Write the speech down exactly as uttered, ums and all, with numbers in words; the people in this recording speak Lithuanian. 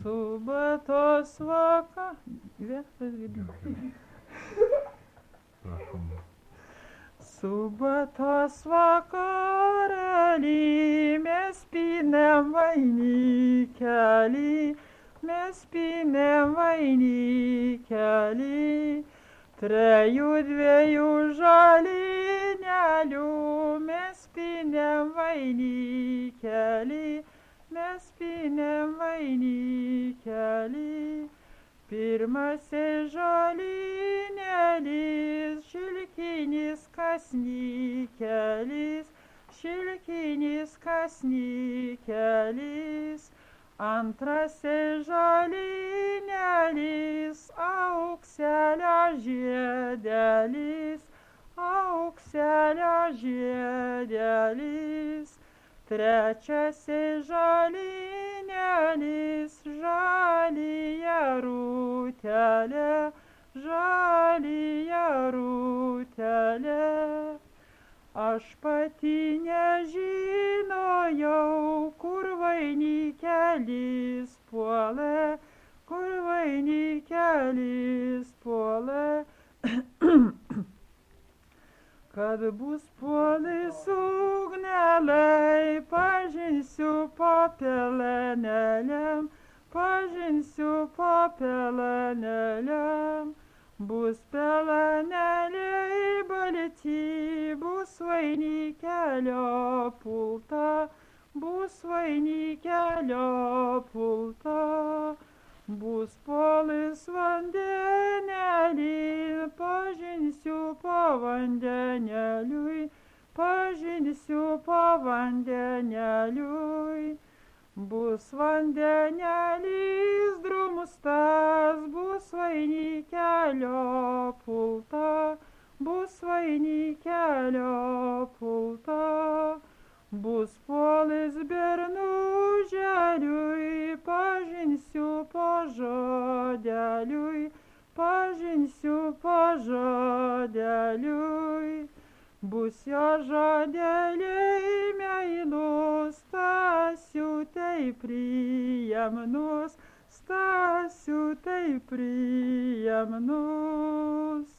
Subatos vaka. Subatos vakarėlį mes pynėm vainikelį, mes pynėm vainikelį, trejų dviejų žalynelių mes pynėm vainikelį, mes pynėm vainikelį. Pirmasis žolynėlis, šilkinis kasnikelis, šilkinis kasnikelis. Antrasis žolynėlis, aukselio žiedelis, aukselio žiedelis. Trečiasis žolynėlis, žalyja rūtelė, žalyja rūtelė. Aš pati nežinojau, kur vainikelis puolė, kur vainikelis puolė. Kad bus puolęs ugnelei, pažinsiu po pelenėlėm, pažinsiu po pelenėlėm. Bus pelenėliai balti, bus vainikelio pulta, bus vainikelio pulta. Bus puolęs vandenėlį, pažinsiu po vandenėliui, pažinsiu po vandenėliui. Bus vandenėlis drumstas, bus vainikelio pulta, bus vainikelio pulta. Bus puolęs bernuželiui, pažinsiu po žodeliui, pažinsiu po žodeliui. Bus jo žodeliai meilus, Stasiu tai priimnus, Stasiu tai priimnus.